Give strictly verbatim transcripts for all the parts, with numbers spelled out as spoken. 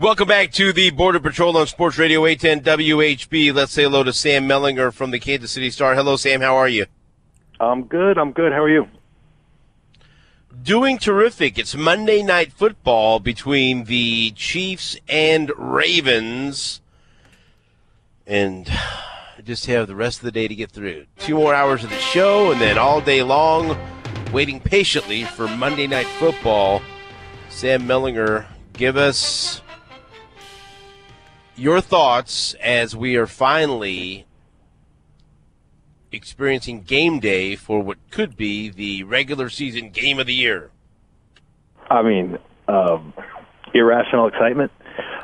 Welcome back to the Border Patrol on Sports Radio eight ten W H B. Let's say hello to Sam Mellinger from the Kansas City Star. Hello, Sam. How are you? I'm good. I'm good. How are you? Doing terrific. It's Monday Night Football between the Chiefs and Ravens. And I just have the rest of the day to get through. Two more hours of the show, and then all day long, waiting patiently for Monday Night Football. Sam Mellinger, give us your thoughts as we are finally experiencing game day for what could be the regular season game of the year. I mean, um, irrational excitement.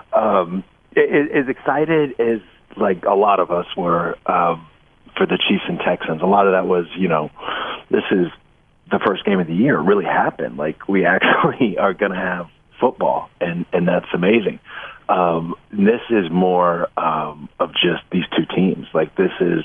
Um, as excited as like a lot of us were um, for the Chiefs and Texans. A lot of that was, you know, this is the first game of the year. It really happened. Like, we actually are going to have football, and, and that's amazing. Um, this is more um, of just these two teams. Like, this is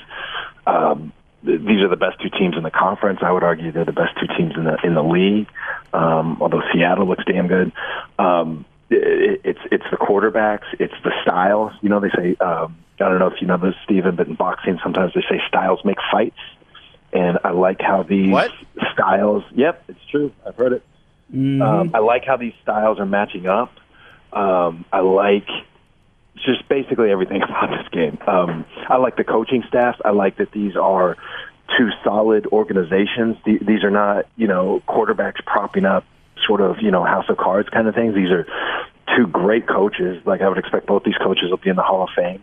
um, th- these are the best two teams in the conference. I would argue they're the best two teams in the in the league. Um, although Seattle looks damn good. Um, it, it's it's the quarterbacks. It's the styles. You know, they say um, I don't know if you know this, Steven, but in boxing sometimes they say styles make fights. And I like how these what? styles. Yep, it's true. I've heard it. Mm-hmm. Um, I like how these styles are matching up. Um, I like just basically everything about this game. Um, I like the coaching staffs. I like that these are two solid organizations. These are not, you know, quarterbacks propping up sort of, you know, house of cards kind of things. These are two great coaches. Like, I would expect both these coaches will be in the Hall of Fame.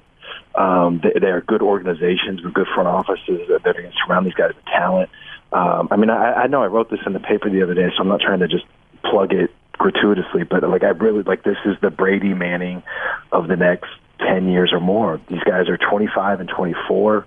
Um, they, they are good organizations with good front offices that are going to surround these guys with talent. Um, I mean, I, I know I wrote this in the paper the other day, so I'm not trying to just plug it gratuitously, but like I really like this is the Brady Manning of the next ten years or more. These guys are twenty-five and twenty-four.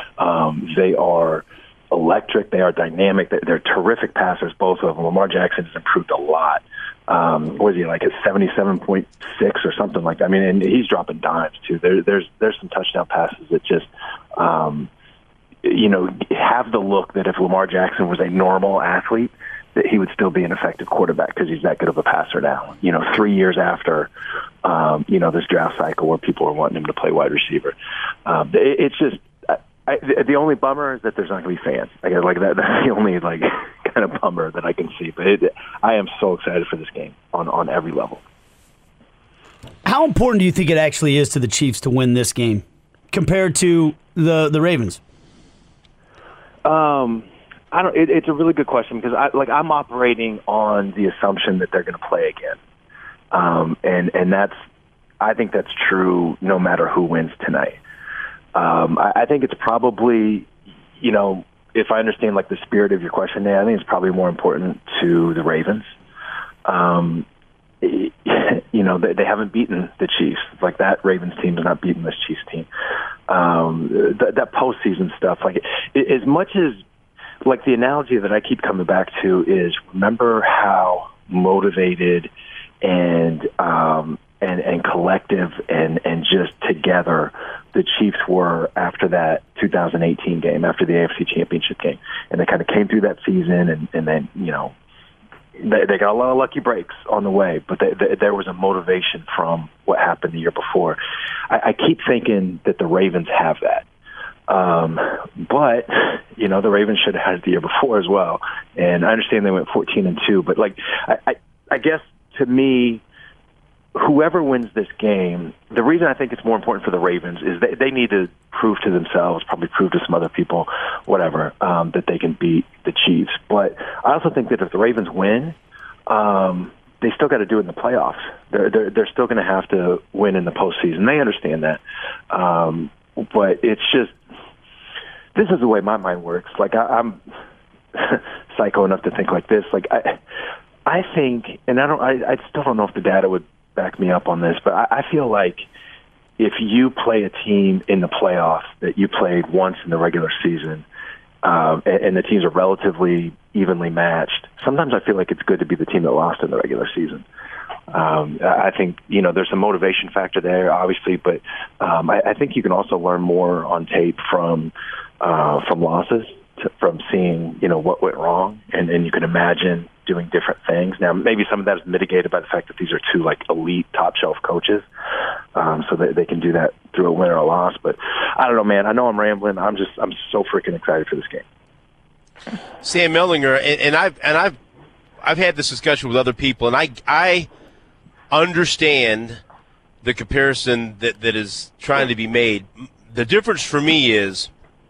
Um, they are electric. They are dynamic. They're, they're terrific passers, both of them. Lamar Jackson has improved a lot. Um, what is he, like at seventy-seven point six or something like that? I mean, and he's dropping dimes too. There, there's there's some touchdown passes that just, um, you know, have the look that if Lamar Jackson was a normal athlete, that he would still be an effective quarterback because he's that good of a passer now. You know, three years after, um, you know, this draft cycle where people are wanting him to play wide receiver. Um, it, it's just, I, I, the only bummer is that there's not going to be fans. I guess, like that, that's the only like kind of bummer that I can see. But it, I am so excited for this game on, on every level. How important do you think it actually is to the Chiefs to win this game compared to the the Ravens? Um. I don't. It, it's a really good question because I like I'm operating on the assumption that they're going to play again, um, and and that's I think that's true no matter who wins tonight. Um, I, I think it's probably, you know, if I understand like the spirit of your question, there, I think it's probably more important to the Ravens. Um, you know, they, they haven't beaten the Chiefs. Like, that Ravens team has not beaten this Chiefs team. Um, that, that postseason stuff, like as much as. Like, the analogy that I keep coming back to is, remember how motivated and um, and and collective and, and just together the Chiefs were after that two thousand eighteen game, after the A F C Championship game. And they kind of came through that season, and, and then, you know, they, they got a lot of lucky breaks on the way, but they, they, there was a motivation from what happened the year before. I, I keep thinking that the Ravens have that. Um, but, you know, the Ravens should have had it the year before as well. And I understand they went fourteen and two, but like, I, I, I guess to me, whoever wins this game, the reason I think it's more important for the Ravens is they, they need to prove to themselves, probably prove to some other people, whatever, um, that they can beat the Chiefs. But I also think that if the Ravens win, um, they still got to do it in the playoffs. They're, they're, they're still going to have to win in the postseason. They understand that. Um, but it's just, this is the way my mind works. Like, I, I'm psycho enough to think like this. Like, I, I think, and I don't, I, I still don't know if the data would back me up on this, but I, I feel like if you play a team in the playoffs that you played once in the regular season, um, and, and the teams are relatively evenly matched, sometimes I feel like it's good to be the team that lost in the regular season. Um, I think, you know, there's a motivation factor there, obviously, but um, I, I think you can also learn more on tape from uh, from losses to, from seeing, you know, what went wrong, and, and you can imagine doing different things. Now, maybe some of that is mitigated by the fact that these are two, like, elite, top-shelf coaches, um, so that they can do that through a win or a loss. But I don't know, man. I know I'm rambling. I'm just I'm so freaking excited for this game. Sam Mellinger, and, and I've and I've I've had this discussion with other people, and I I understand the comparison that, that is trying to be made. The difference for me is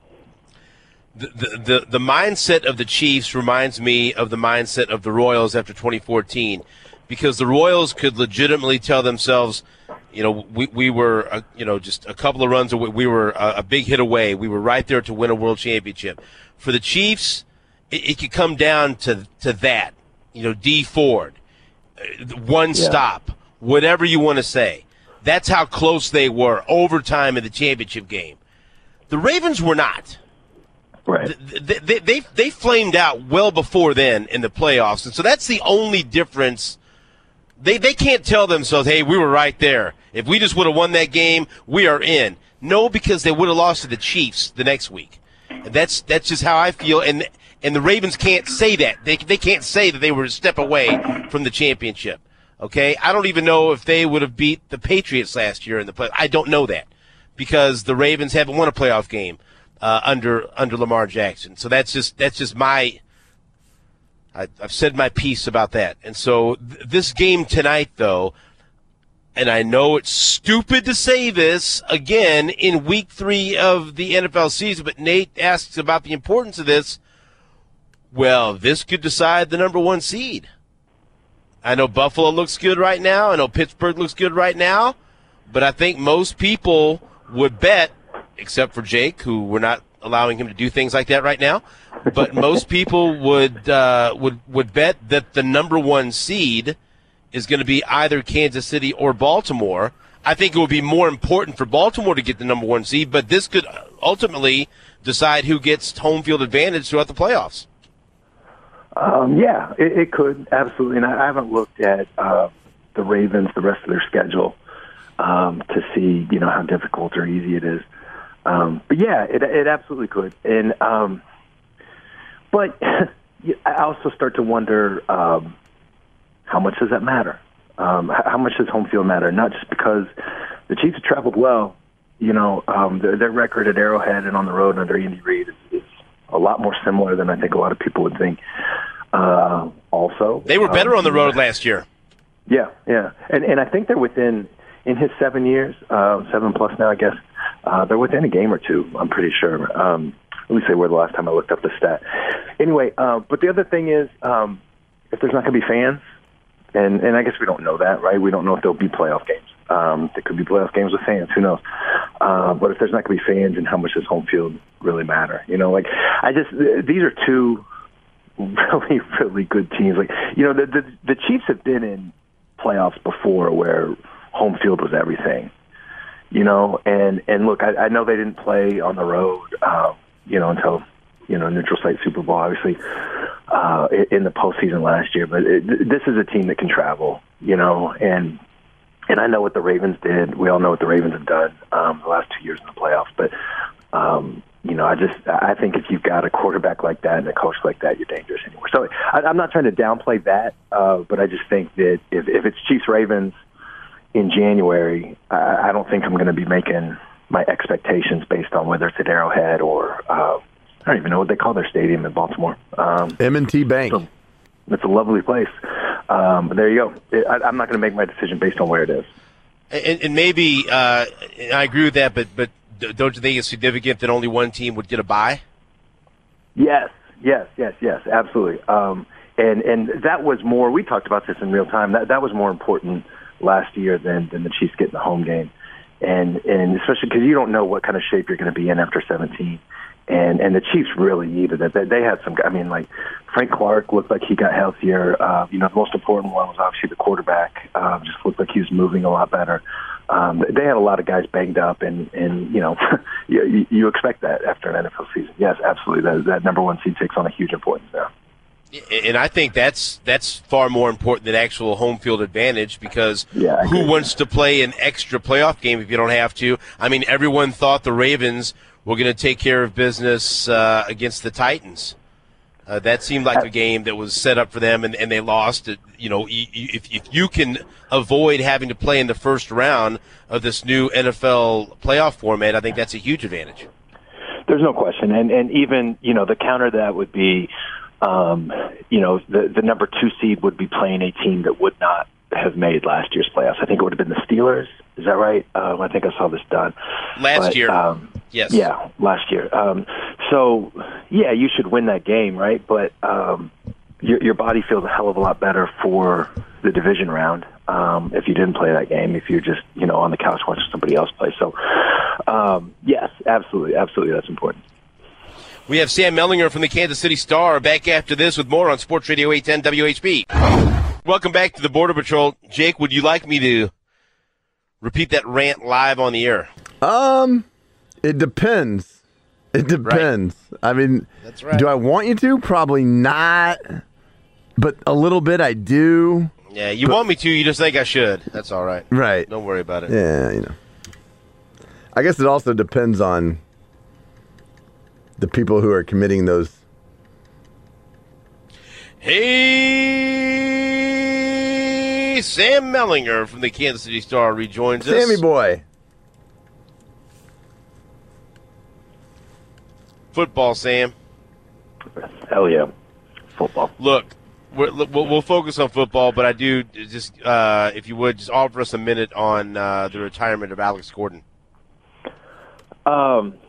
the, the, the, the mindset of the Chiefs reminds me of the mindset of the Royals after twenty fourteen, because the Royals could legitimately tell themselves, you know, we, we were, uh, you know, just a couple of runs away. We were a, a big hit away. We were right there to win a world championship. For the Chiefs, it, it could come down to, to that, you know, D Ford, one yeah. stop, whatever you want to say. That's how close they were, overtime in the championship game. The Ravens were not. Right. They, they, they, they flamed out well before then in the playoffs, and so that's the only difference. They they can't tell themselves, hey, we were right there. If we just would have won that game, we are in. No, because they would have lost to the Chiefs the next week. And that's that's just how I feel, and and the Ravens can't say that. They they can't say that they were a step away from the championship. Okay, I don't even know if they would have beat the Patriots last year in the play. I don't know that because the Ravens haven't won a playoff game uh, under under Lamar Jackson. So that's just that's just my. I, I've said my piece about that. And so th- this game tonight, though, and I know it's stupid to say this again in Week Three of the N F L season, but Nate asks about the importance of this. Well, this could decide the number one seed. I know Buffalo looks good right now. I know Pittsburgh looks good right now. But I think most people would bet, except for Jake, who we're not allowing him to do things like that right now, but most people would uh, would would bet that the number one seed is going to be either Kansas City or Baltimore. I think it would be more important for Baltimore to get the number one seed, but this could ultimately decide who gets home field advantage throughout the playoffs. Um, yeah, it, it could, absolutely. And I, I haven't looked at uh, the Ravens, the rest of their schedule, um, to see, you know, how difficult or easy it is. Um, but, yeah, it, it absolutely could. And um, But I also start to wonder, um, how much does that matter? Um, how much does home field matter? Not just because the Chiefs have traveled well. You know, um, their, their record at Arrowhead and on the road under Andy Reid is, is a lot more similar than I think a lot of people would think. Uh, also, they were better um, on the road last year. Yeah, yeah, and and I think they're within in his seven years, uh, seven plus now, I guess. Uh, they're within a game or two. I'm pretty sure. Um, let me say where the last time I looked up the stat. Anyway, uh, but the other thing is, um, if there's not going to be fans, and and I guess we don't know that, right? We don't know if there'll be playoff games. Um, there could be playoff games with fans. Who knows? Uh, but if there's not going to be fans, and how much does home field really matter? You know, like I just these are two really, really good teams. Like, you know, the, the the Chiefs have been in playoffs before where home field was everything. You know, and and look, I, I know they didn't play on the road, uh, you know, until you know neutral site Super Bowl, obviously, uh, in the postseason last year. But it, this is a team that can travel, you know, and and I know what the Ravens did. We all know what the Ravens have done um, the last two years in the playoffs, but. Um, You know, I just I think if you've got a quarterback like that and a coach like that, you're dangerous anywhere. So I, I'm not trying to downplay that, uh, but I just think that if, if it's Chiefs Ravens in January, I, I don't think I'm going to be making my expectations based on whether it's at Arrowhead or uh, I don't even know what they call their stadium in Baltimore. Um, M and T Bank. So it's a lovely place. Um, but there you go. I, I'm not going to make my decision based on where it is. And, and maybe uh, I agree with that, but but. Don't you think it's significant that only one team would get a bye? Yes, yes, yes, yes, absolutely. Um, and and that was more. We talked about this in real time. That that was more important last year than than the Chiefs getting the home game, and and especially because you don't know what kind of shape you're going to be in after seventeen. And and the Chiefs really needed it. They, they had some. I mean, like Frank Clark looked like he got healthier. Uh, you know, the most important one was obviously the quarterback. Uh, just looked like he was moving a lot better. Um, they had a lot of guys banged up, and, and you know, you, you expect that after an N F L season. Yes, absolutely. That, that number one seed takes on a huge importance now. And I think that's that's far more important than actual home field advantage because yeah, who wants to play an extra playoff game if you don't have to? I mean, everyone thought the Ravens we're going to take care of business uh, against the Titans. Uh, that seemed like a game that was set up for them, and, and they lost. You know, if, if you can avoid having to play in the first round of this new N F L playoff format, I think that's a huge advantage. There's no question. And, and even, you know, the counter to that would be, um, you know, the, the number two seed would be playing a team that would not have made last year's playoffs. I think it would have been the Steelers. Is that right? Um, I think I saw this done. Last but, year. Um, yes. Yeah, last year. Um, so, yeah, you should win that game, right? But um, your, your body feels a hell of a lot better for the division round um, if you didn't play that game, if you're just, you know, on the couch watching somebody else play. So, um, yes, absolutely, absolutely, that's important. We have Sam Mellinger from the Kansas City Star back after this with more on Sports Radio eight ten W H B. Welcome back to the Border Patrol. Jake, would you like me to repeat that rant live on the air? Um, it depends. It depends. Right. I mean, That's right. do I want you to? Probably not. But a little bit I do. Yeah, you but, want me to, you just think I should. That's all right. Right. Don't worry about it. Yeah, you know. I guess it also depends on the people who are committing those. Hey, Sam Mellinger from the Kansas City Star rejoins us. Sammy boy. Football, Sam. Hell yeah. Football. Look, we're, we'll, we'll focus on football, but I do just, uh, if you would, just offer us a minute on uh, the retirement of Alex Gordon. Um,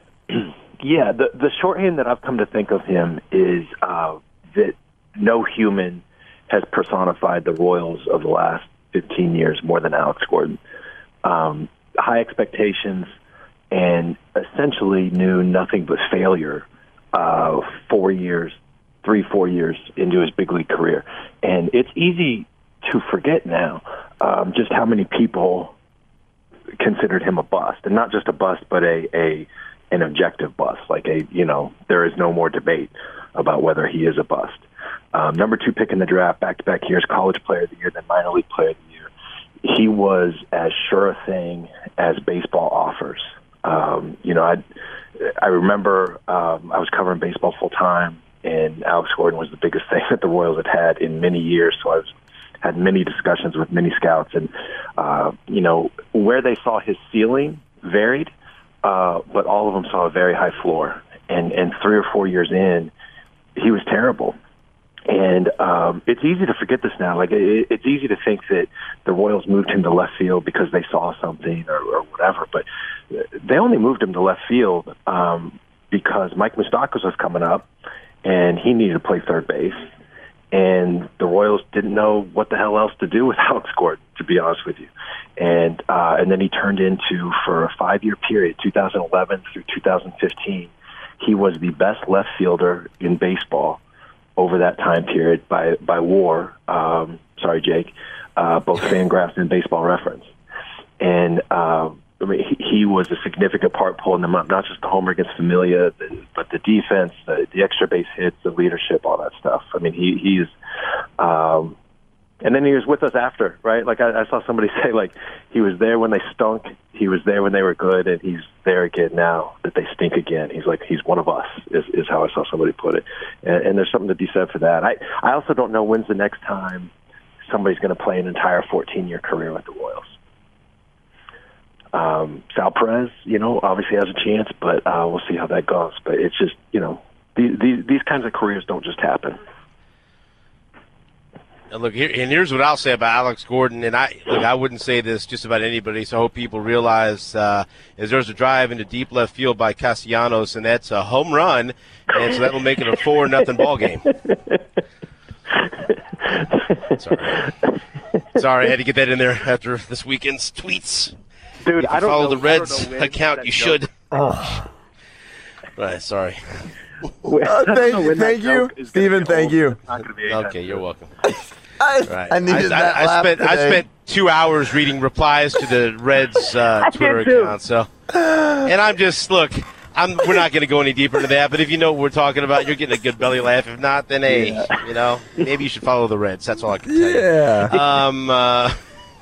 yeah, the the shorthand that I've come to think of him is uh, that no human has personified the Royals of the last fifteen years more than Alex Gordon. Um, high expectations and essentially knew nothing but failure uh, four years, three, four years into his big league career. And it's easy to forget now um, just how many people considered him a bust, and not just a bust, but a, a an objective bust. Like a, you know, there is no more debate about whether he is a bust. Um, number two pick in the draft, back-to-back years, college player of the year, then minor league player of the year. He was as sure a thing as baseball offers. Um, you know, I I remember um, I was covering baseball full time, and Alex Gordon was the biggest thing that the Royals had had in many years. So I was had many discussions with many scouts, and uh, you know, where they saw his ceiling varied, uh, but all of them saw a very high floor. And and three or four years in, he was terrible. And um, it's easy to forget this now. Like it, it's easy to think that the Royals moved him to left field because they saw something or, or whatever. But they only moved him to left field um, because Mike Moustakas was coming up, and he needed to play third base. And the Royals didn't know what the hell else to do with Alex Gordon, to be honest with you. And uh, and then he turned into, for a five-year period, two thousand eleven through two thousand fifteen, he was the best left fielder in baseball over that time period by by WAR. Um, sorry, Jake. Uh, both Fangraphs and Baseball Reference. And uh, I mean, he, he was a significant part pulling them up, not just the homer against Familia, but the defense, the, the extra base hits, the leadership, all that stuff. I mean, he he's, um, and then he was with us after, right? Like I, I saw somebody say, like he was there when they stunk, he was there when they were good, and he's there again now that they stink again. He's like he's one of us, is is how I saw somebody put it, and, and there's something to be said for that. I I also don't know when's the next time somebody's going to play an entire fourteen-year career with the Royals. Um, Sal Perez, you know, obviously has a chance, but uh, we'll see how that goes. But it's just, you know, these, these, these kinds of careers don't just happen. And look, here, and here's what I'll say about Alex Gordon, and I look, I wouldn't say this just about anybody, so I hope people realize uh, is there's a drive into deep left field by Castellanos, and that's a home run, and so that will make it a four nothing ball game. Sorry. Sorry, I had to get that in there after this weekend's tweets. Dude, if you I don't follow know, the Reds when, account, you should. Oh. Right, sorry. Uh, thank thank you, Stephen. Thank you. Okay, you're welcome. I, right. I needed I, that I, I spent today. I spent two hours reading replies to the Reds uh, Twitter account. So, and I'm just look. I'm. We're not going to go any deeper into that. But if you know what we're talking about, you're getting a good belly laugh. If not, then hey, yeah. you know, maybe you should follow the Reds. That's all I can tell yeah. you. Um, uh,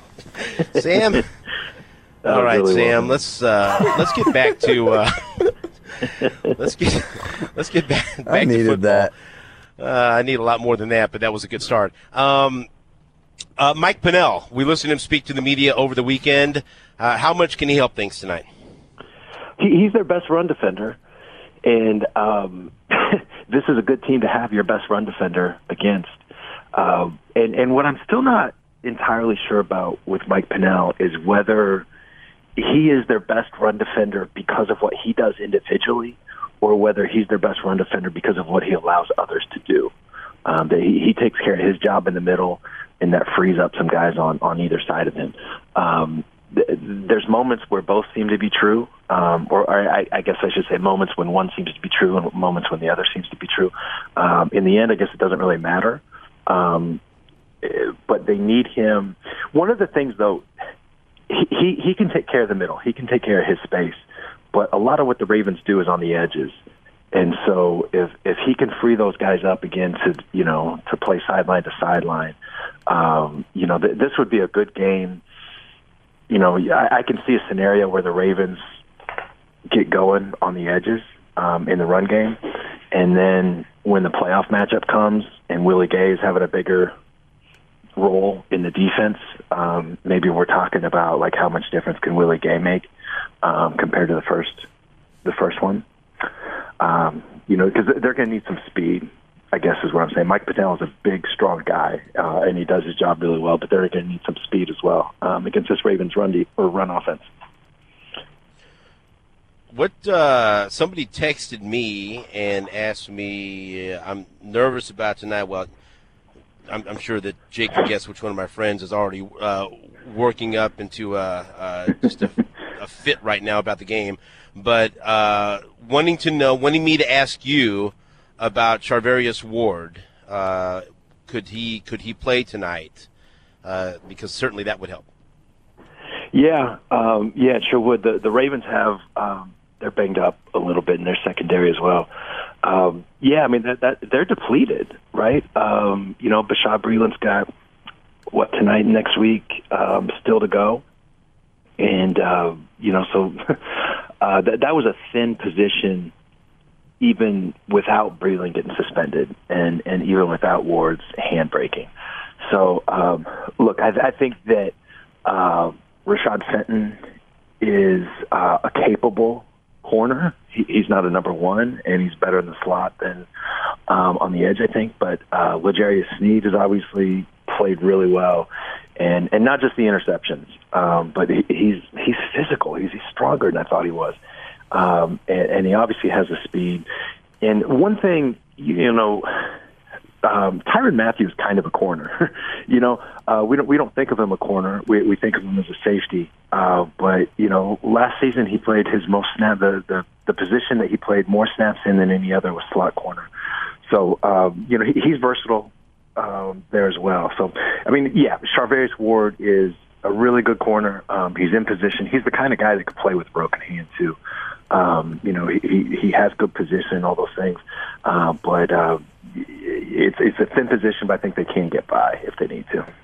Sam. All right, really Sam. welcome. Let's uh, let's get back to uh, let's get let's get back, back I to needed football. that. Uh, I need a lot more than that, but that was a good start. Um, uh, Mike Pennel, we listened to him speak to the media over the weekend. Uh, how much can he help things tonight? He, he's their best run defender, and um, this is a good team to have your best run defender against. Um, and, and what I'm still not entirely sure about with Mike Pennel is whether he is their best run defender because of what he does individually, or whether he's their best run defender because of what he allows others to do. Um, that he, he takes care of his job in the middle, and that frees up some guys on, on either side of him. Um, th- there's moments where both seem to be true, um, or, or I, I guess I should say moments when one seems to be true and moments when the other seems to be true. Um, in the end, I guess it doesn't really matter. Um, but they need him. One of the things, though, he, he, he can take care of the middle. He can take care of his space. But a lot of what the Ravens do is on the edges. And so if if he can free those guys up again to, you know, to play sideline to sideline, um, you know, th- this would be a good game. You know, I, I can see a scenario where the Ravens get going on the edges um, in the run game. And then when the playoff matchup comes and Willie Gay is having a bigger role in the defense, um, maybe we're talking about, like, how much difference can Willie Gay make um, compared to the first the first one. Um, you know, because they're going to need some speed, I guess is what I'm saying. Mike Pennel is a big, strong guy, uh, and he does his job really well, but they're going to need some speed as well um, against this Ravens run de- or run offense. What uh, somebody texted me and asked me, uh, I'm nervous about tonight. Well, I'm, I'm sure that Jake can guess which one of my friends is already uh, working up into uh, uh, just a, a fit right now about the game. But uh, wanting to know, wanting me to ask you about Charvarius Ward. Uh, could he could he play tonight? Uh, because certainly that would help. Yeah, um, yeah, it sure would. The the Ravens have um, they're banged up a little bit in their secondary as well. Um, yeah, I mean that, that they're depleted, right? Um, you know, Bashaud Breeland's got what tonight, next week, um, still to go, and uh, you know, so uh, that that was a thin position, even without Breeland getting suspended, and and even without Ward's hand breaking. So um, look, I, I think that uh, Rashad Fenton is uh, a capable corner. He, he's not a number one, and he's better in the slot than um, on the edge, I think. But uh, L'Jarius Sneed has obviously played really well, and and not just the interceptions, um, but he, he's he's physical. He's, he's stronger than I thought he was, um, and, and he obviously has the speed. And one thing, you know, um, Tyrann Mathieu is kind of a corner. you know, uh, we don't we don't think of him a corner. We we think of him as a safety. Uh, but you know, last season he played his most snap. The, the the position that he played more snaps in than any other was slot corner. So um, you know, he, he's versatile um, there as well. So I mean, yeah, Charvarius Ward is a really good corner. Um, he's in position. He's the kind of guy that could play with broken hand too. Um, you know, he, he he has good position, all those things. Uh, but uh, it's it's a thin position, but I think they can get by if they need to.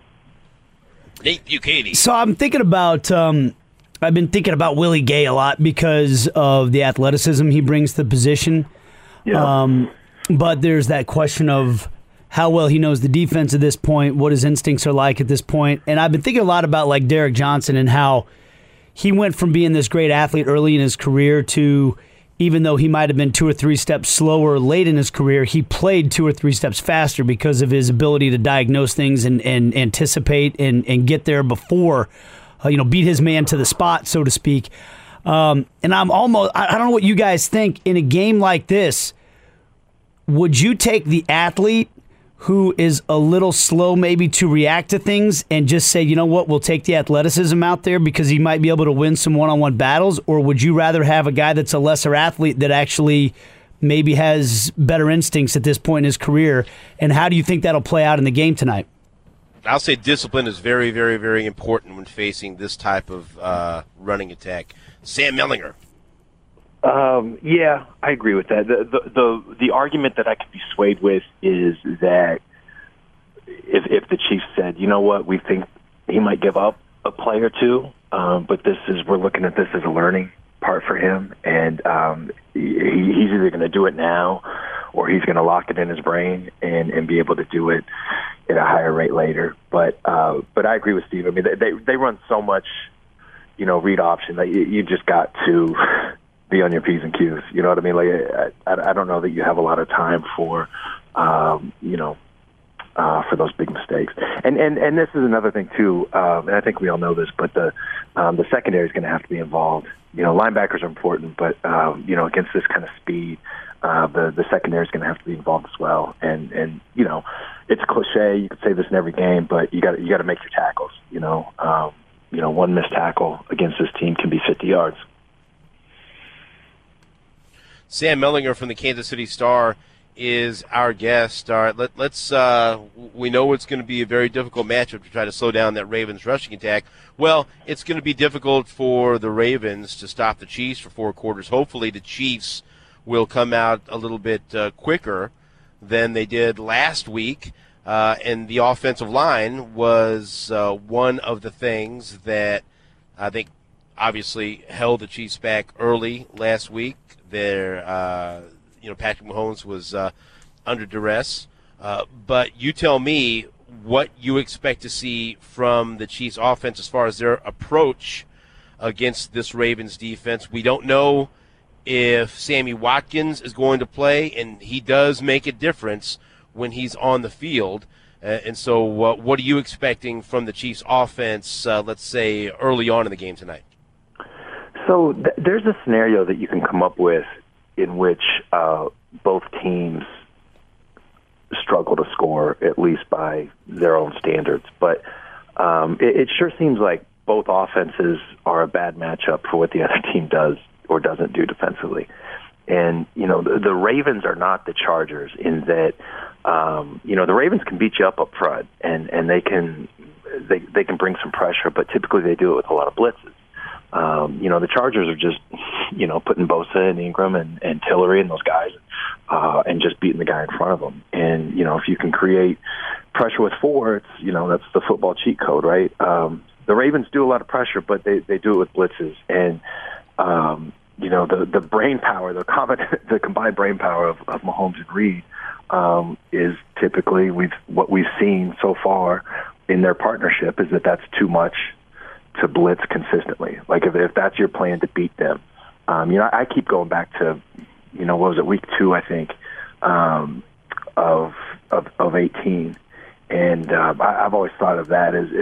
Nate Bukaty. So I'm thinking about, um, I've been thinking about Willie Gay a lot because of the athleticism he brings to the position. Yeah. Um, but there's that question of how well he knows the defense at this point, what his instincts are like at this point. And I've been thinking a lot about like Derek Johnson and how he went from being this great athlete early in his career to, even though he might have been two or three steps slower late in his career, he played two or three steps faster because of his ability to diagnose things and, and anticipate and, and get there before, uh, you know, beat his man to the spot, so to speak. Um, and I'm almost, I don't know what you guys think. In a game like this, would you take the athlete who is a little slow maybe to react to things and just say, you know what, we'll take the athleticism out there because he might be able to win some one-on-one battles? Or would you rather have a guy that's a lesser athlete that actually maybe has better instincts at this point in his career? And how do you think that'll play out in the game tonight? I'll say discipline is very, very, very important when facing this type of uh, running attack. Sam Mellinger. Um, yeah, I agree with that. The, the the the argument that I could be swayed with is that if if the Chiefs said, you know what, we think he might give up a play or two, um, but this is we're looking at this as a learning part for him, and um, he, he's either going to do it now or he's going to lock it in his brain and, and be able to do it at a higher rate later. But uh, but I agree with Steve. I mean, they they run so much, you know, read option that you, you just got to be on your P's and Q's. You know what I mean? Like I, I don't know that you have a lot of time for, um, you know, uh, for those big mistakes. And and and this is another thing too. Um, and I think we all know this, but the um, the secondary is going to have to be involved. You know, linebackers are important, but um, you know, against this kind of speed, uh, the the secondary is going to have to be involved as well. And and you know, it's cliche. You could say this in every game, but you got you got to make your tackles. You know, um, you know, one missed tackle against this team can be fifty yards. Sam Mellinger from the Kansas City Star is our guest. All right, let, let's. Uh, we know it's going to be a very difficult matchup to try to slow down that Ravens rushing attack. Well, it's going to be difficult for the Ravens to stop the Chiefs for four quarters. Hopefully, the Chiefs will come out a little bit uh, quicker than they did last week. Uh, and the offensive line was uh, one of the things that I think obviously held the Chiefs back early last week. There, uh, you know, Patrick Mahomes was uh, under duress. Uh, but you tell me what you expect to see from the Chiefs offense as far as their approach against this Ravens defense. We don't know if Sammy Watkins is going to play, and he does make a difference when he's on the field. Uh, and so uh, what are you expecting from the Chiefs offense, uh, let's say, early on in the game tonight? So th- there's a scenario that you can come up with in which uh, both teams struggle to score, at least by their own standards. But um, it, it sure seems like both offenses are a bad matchup for what the other team does or doesn't do defensively. And, you know, the, the Ravens are not the Chargers in that, um, you know, the Ravens can beat you up up front, and, and they can they, they can bring some pressure, but typically they do it with a lot of blitzes. Um, you know, the Chargers are just, you know, putting Bosa and Ingram and, and Tillery and those guys uh, and just beating the guy in front of them. And, you know, if you can create pressure with four, it's, you know, that's the football cheat code, right? Um, the Ravens do a lot of pressure, but they, they do it with blitzes. And, um, you know, the, the brain power, the, common, the combined brain power of, of Mahomes and Reed um, is typically we've what we've seen so far in their partnership is that that's too much to blitz consistently. Like if, if that's your plan to beat them. Um, you know, I keep going back to, you know, what was it, week two, I think, um, of, of of eighteen. And uh, I, I've always thought of that as,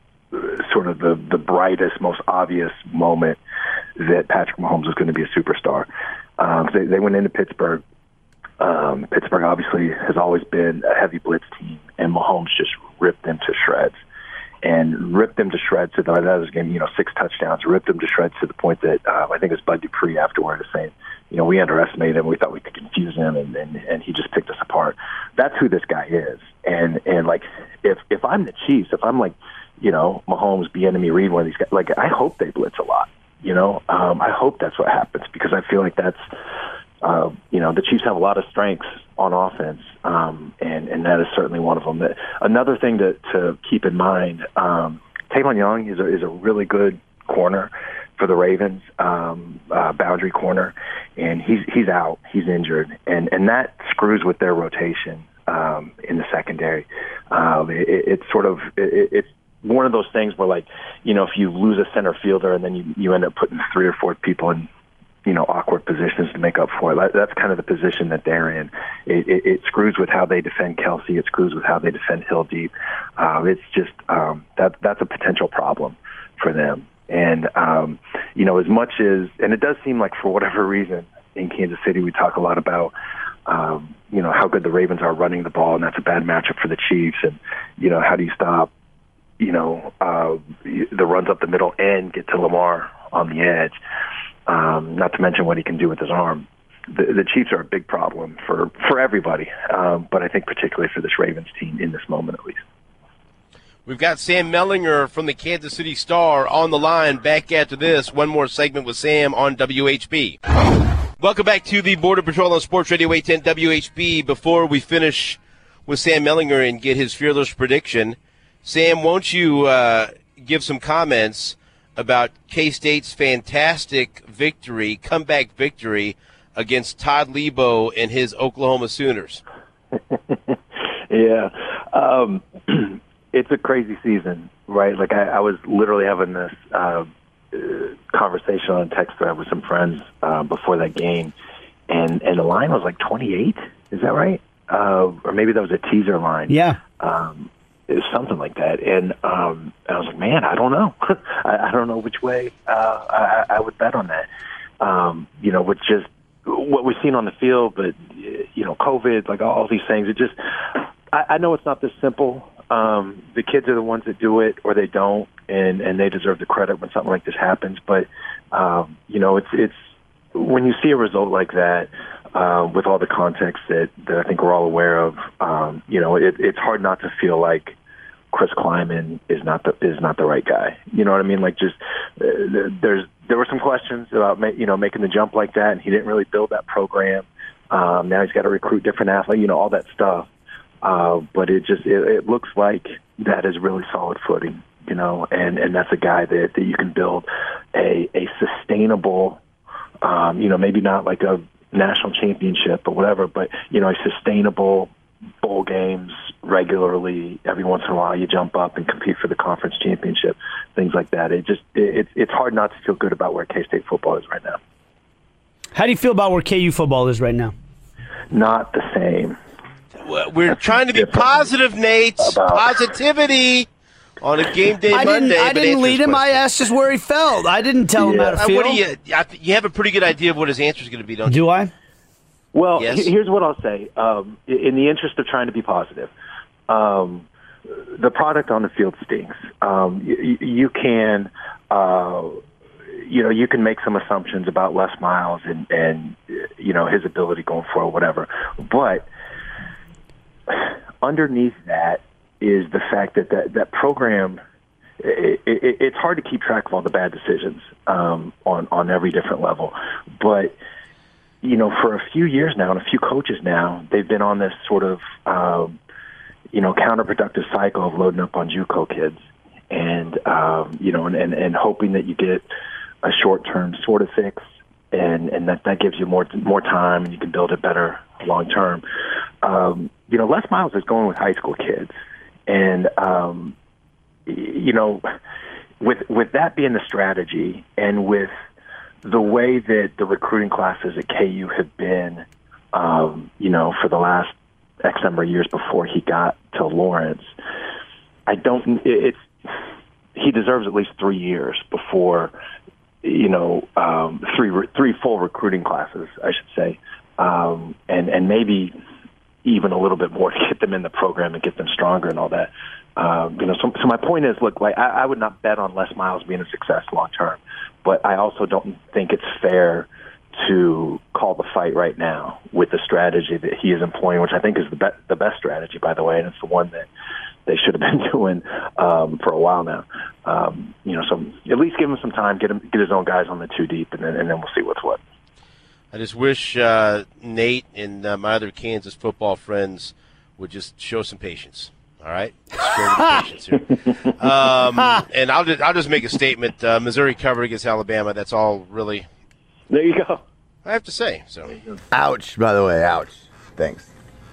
as sort of the, the brightest, most obvious moment that Patrick Mahomes was going to be a superstar. Um, they, they went into Pittsburgh. Um, Pittsburgh obviously has always been a heavy blitz team, and Mahomes just ripped them to shreds. And ripped them to shreds to the, that was game, you know, six touchdowns, ripped them to shreds to the point that uh, I think it was Bud Dupree afterward is saying, you know, we underestimated him, we thought we could confuse him, and, and, and he just picked us apart. That's who this guy is. And, and like, if, if I'm the Chiefs, if I'm like, you know, Mahomes, Bieniemy, Reed, one of these guys, like, I hope they blitz a lot, you know. Um, I hope that's what happens because I feel like that's, Uh, you know, the Chiefs have a lot of strengths on offense, um, and, and that is certainly one of them. That, another thing to, to keep in mind, um, Tavon Young is a, is a really good corner for the Ravens, um, uh, boundary corner, and he's he's out, he's injured, and, and that screws with their rotation um, in the secondary. Um, it, it's sort of it, it's one of those things where, like, you know, if you lose a center fielder and then you, you end up putting three or four people in, you know, awkward positions to make up for it. That's kind of the position that they're in. It, it, it screws with how they defend Kelsey. It screws with how they defend Hill deep. Uh, it's just um, that that's a potential problem for them. And um, you know, as much as, and it does seem like for whatever reason in Kansas City, we talk a lot about um, you know how good the Ravens are running the ball, and that's a bad matchup for the Chiefs. And you know, how do you stop you know uh, the runs up the middle and get to Lamar on the edge? Um, not to mention what he can do with his arm. The, the Chiefs are a big problem for, for everybody, um, but I think particularly for this Ravens team in this moment at least. We've got Sam Mellinger from the Kansas City Star on the line. Back after this, one more segment with Sam on W H B. Welcome back to the Border Patrol on Sports Radio eight ten W H B. Before we finish with Sam Mellinger and get his fearless prediction, Sam, won't you uh, give some comments about K-State's fantastic victory, comeback victory against Todd Lebo and his Oklahoma Sooners? Yeah. Um, it's a crazy season, right? Like, I, I was literally having this uh, uh, conversation on a text thread with some friends uh, before that game, and, and the line was like twenty-eight. Is that right? Uh, or maybe that was a teaser line. Yeah. Um, it was something like that. And um, I was like, man, I don't know. I, I don't know which way uh, I, I would bet on that. Um, you know, with just what we've seen on the field, but, you know, COVID, like all these things, it just, I, I know it's not this simple. Um, the kids are the ones that do it or they don't, and, and they deserve the credit when something like this happens. But, um, you know, it's, it's, when you see a result like that, uh, with all the context that, that I think we're all aware of, um, you know, it, it's hard not to feel like Chris Kleiman is not the is not the right guy. You know what I mean? Like, just uh, there's there were some questions about ma- you know making the jump like that, and he didn't really build that program. Um, now he's got to recruit different athletes, you know, all that stuff. Uh, but it just it, it looks like that is really solid footing, you know, and, and that's a guy that, that you can build a a sustainable, um, you know, maybe not like a national championship or whatever, but you know, a sustainable bowl games regularly. Every once in a while you jump up and compete for the conference championship, things like that. It just it, it's hard not to feel good about where K-State football is right now. How do you feel about where K U football is right now? Not the same. We're trying to be positive, Nate. About- Positivity on a game day I Monday. didn't, I but didn't answer lead his him. I question. asked just where he felt. I didn't tell him Yeah. how to Uh, feel. what do you? I th- You have a pretty good idea of what his answer is going to be, don't you? Do I? Well, Yes. he- here's what I'll say. Um, in the interest of trying to be positive, um, the product on the field stinks. Um, you, you can, uh, you know, you can make some assumptions about Les Miles and, and you know, his ability going forward, whatever. But underneath that is the fact that that, that program, it, it, it's hard to keep track of all the bad decisions um, on, on every different level. But you know, for a few years now, and a few coaches now, they've been on this sort of, um, you know, counterproductive cycle of loading up on JUCO kids, and um, you know, and, and, and hoping that you get a short-term sort of fix, and, and that, that gives you more more time, and you can build it better long-term. Um, you know, Les Miles is going with high school kids, and um, you know, with with that being the strategy, and with the way that the recruiting classes at K U have been, um, you know, for the last X number of years before he got to Lawrence, I don't. It's he deserves at least three years before, you know, um, three three full recruiting classes, I should say, um, and and maybe even a little bit more to get them in the program and get them stronger and all that. Um, you know, so, so my point is, look, like I, I would not bet on Les Miles being a success long term, but I also don't think it's fair to call the fight right now with the strategy that he is employing, which I think is the, be- the best strategy, by the way, and it's the one that they should have been doing um, for a while now. Um, you know, so at least give him some time, get him, get his own guys on the two deep, and then and then we'll see what's what. I just wish uh, Nate and uh, my other Kansas football friends would just show some patience. All right, patience here. Um, and I'll just, I'll just make a statement. Uh, Missouri covered against Alabama. That's all really There you go. I have to say. So, Ouch, by the way, ouch. Thanks.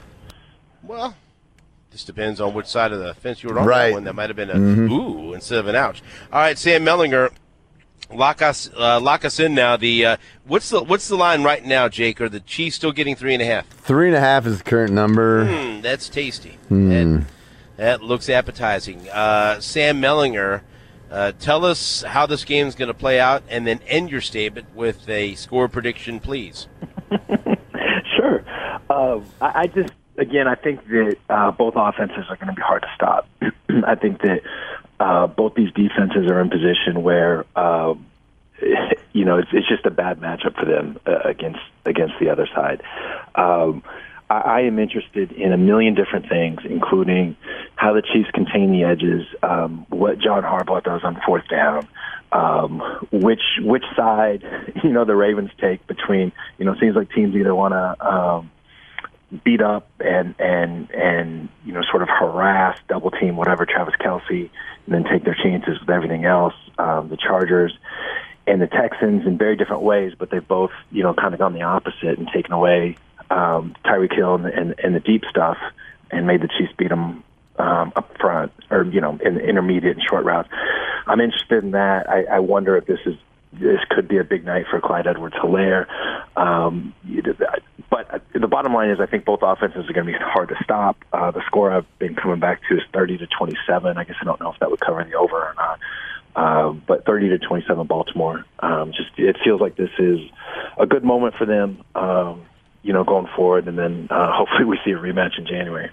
well, just depends on which side of the fence you were on. Right. That one. That might have been a ooh instead of an ouch. All right, Sam Mellinger, lock us uh, lock us in now. The uh, what's the what's the line right now, Jake? Are the Chiefs still getting three and a half? Three and a half is the current number. Mm, that's tasty. That, that looks appetizing. Uh, Sam Mellinger, uh, tell us how this game is going to play out, and then end your statement with a score prediction, please. Sure. Uh, I, I just, again, I think that uh, both offenses are going to be hard to stop. I think that uh, both these defenses are in position where, uh, you know, it's, it's just a bad matchup for them uh, against against the other side. Um, I, I am interested in a million different things, including how the Chiefs contain the edges, um, what John Harbaugh does on fourth down, um, which which side, you know, the Ravens take between, you know, it seems like teams either want to um, beat up and, and, and, you know, sort of harass, double team, whatever, Travis Kelce, and then take their chances with everything else, um, the Chargers. and the Texans in very different ways, but they've both, you know, kind of gone the opposite and taken away um, Tyreek Hill and, and, and the deep stuff and made the Chiefs beat them um, up front or, you know, in the intermediate and short routes. I'm interested in that. I, I wonder if this is this could be a big night for Clyde Edwards-Helaire. Um, but the bottom line is I think both offenses are going to be hard to stop. Uh, the score I've been coming back to is thirty to twenty-seven. I guess I don't know if that would cover the over or not. Uh, but thirty to twenty-seven Baltimore. Um, just it feels like this is a good moment for them, um, you know, going forward. And then uh, hopefully we see a rematch in January.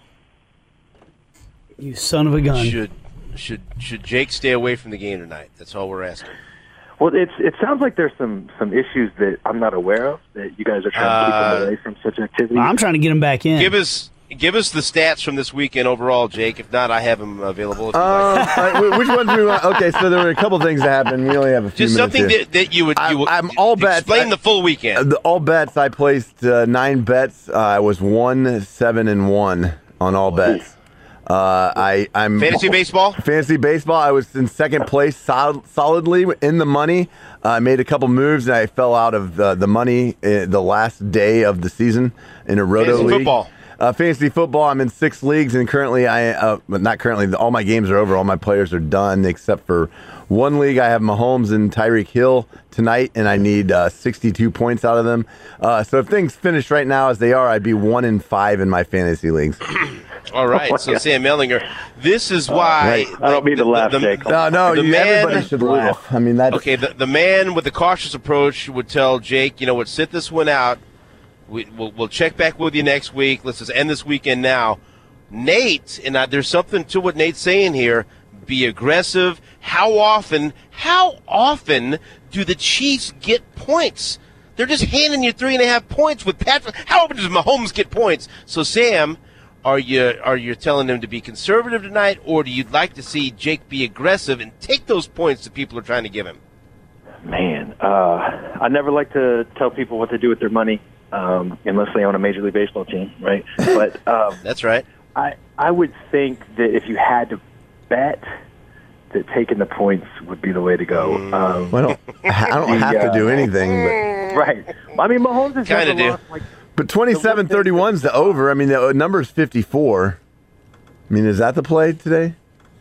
You son of a gun. Should, should, should Jake stay away from the game tonight? That's all we're asking. Well, it's it sounds like there's some, some issues that I'm not aware of that you guys are trying to keep Uh, them away from such activity. I'm trying to get him back in. Give us give us the stats from this weekend overall, Jake. If not, I have them available. If you'd Um, like. all right, which ones do we want? Okay, so there were a couple things that happened. We only have a few Just minutes something here. that, that you would. You I'm- would I'm all bets. Explain I- the full weekend. The, all bets. I placed uh, nine bets. Uh, I was one, seven, and one on all bets. Uh, I I'm Fantasy baseball. Fantasy baseball. I was in second place, sol- solidly in the money. Uh, I made a couple moves, and I fell out of the, the money uh, the last day of the season in a roto Fantasy league. football. Uh, fantasy football. I'm in six leagues, and currently I, uh, but not currently. All my games are over. All my players are done, except for one league. I have Mahomes and Tyreek Hill tonight, and I need uh, sixty-two points out of them. Uh, so if things finish right now as they are, I'd be one in five in my fantasy leagues. All right, so Sam Mellinger, this is why. Right. I don't mean to laugh, Jake. No, no, The you, man- everybody should laugh. I mean that. Okay, the, the man with the cautious approach would tell Jake, you know what, sit this one out. We, we'll, we'll check back with you next week. Let's just end this weekend now. Nate, and I, there's something to what Nate's saying here. Be aggressive. How often, how often do the Chiefs get points? They're just handing you three and a half points with Patrick. How often does Mahomes get points? So, Sam, are you are you telling them to be conservative tonight, or do you like to see Jake be aggressive and take those points that people are trying to give him? Man, uh, I never like to tell people what to do with their money um, unless they own a Major League Baseball team, right? But um, That's right. I I would think that if you had to bet, that taking the points would be the way to go. Um, Well, I don't, I don't have to do anything, but right. I mean, Mahomes has Kinda never do. lost, like, but twenty-seven thirty-one is the over. I mean, the number's fifty-four. I mean, is that the play today?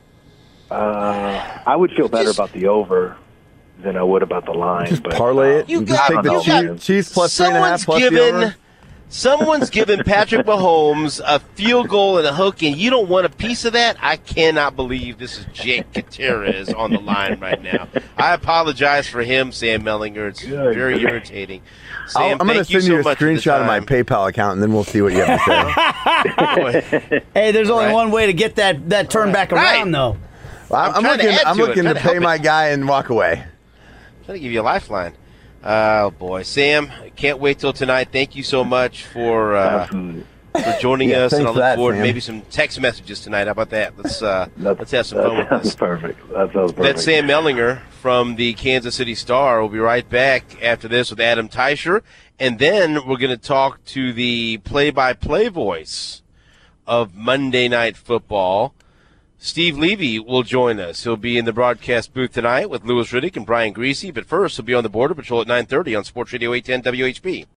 uh, I would feel better Just- about the over than I would about the line. Just but, parlay uh, it. You Just got- take the you Chiefs, got- Chiefs plus three and a half Someone's plus the given, over. someone's given Patrick Mahomes a field goal and a hook, and you don't want a piece of that? I cannot believe this is Jake Gutierrez on the line right now. I apologize for him, Sam Mellinger. It's Good. very irritating. I'll, Sam, I'm going to thank you send you, so a much for the screenshot of my time. PayPal account, and then we'll see what you have to say. Boy, Hey, there's only Right. one way to get that, that turn back Right. around, though. Well, I'm, I'm trying to looking. add I'm to it, looking trying to to pay help my it. guy and walk away. trying to give you a lifeline. Oh, boy. Sam, can't wait till tonight. Thank you so much for uh, Absolutely. for joining Yeah, us, and thanks I for look that, forward to Sam. maybe some text messages tonight. How about that? Let's uh, That's- let's have some that fun with sounds this. perfect. That sounds perfect. That's Sam Mellinger from the Kansas City Star. We'll be right back after this with Adam Teicher, and then we're going to talk to the play-by-play voice of Monday Night Football. Steve Levy will join us. He'll be in the broadcast booth tonight with Louis Riddick and Brian Greasy, but first he'll be on the Border Patrol at nine thirty on Sports Radio eight ten W H B.